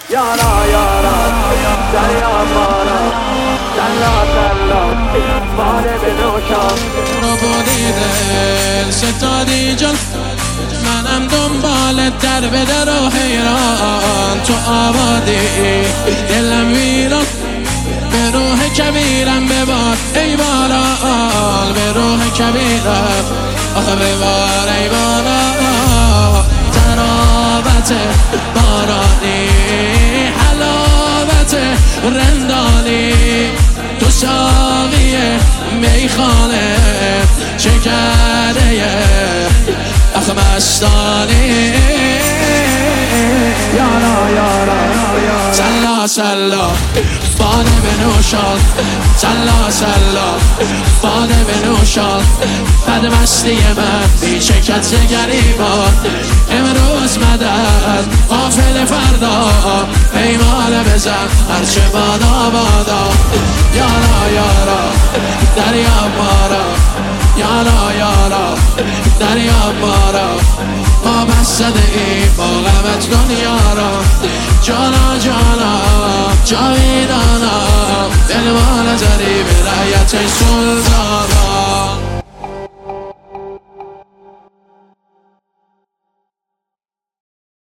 یارا یارا دریا مارا دلا دلا باره به نوشم رو بریده ستادی جان منم دنبال در به در و حیران تو آبادی دلم ویران به روح کبیرم ببار ای باران به روح کبیرم آخه ببار ای باران ترابت بارانی حلاوت رندانی تو ساقی میخانه شکره آخه مستانی یارا یارا سلا سلا باده بنوشان سلا سلا باده بنوشان بد مستی من بی شکت گریبان امروز مدد غافل فردا پیمان بزن هرچه بادا بادا یارا یارا دریا مارا یارا یارا دریا مارا ما بسده ایم با غمت دنیا را جانا جانا جاویدانا دل ما نظری به رایت سلطان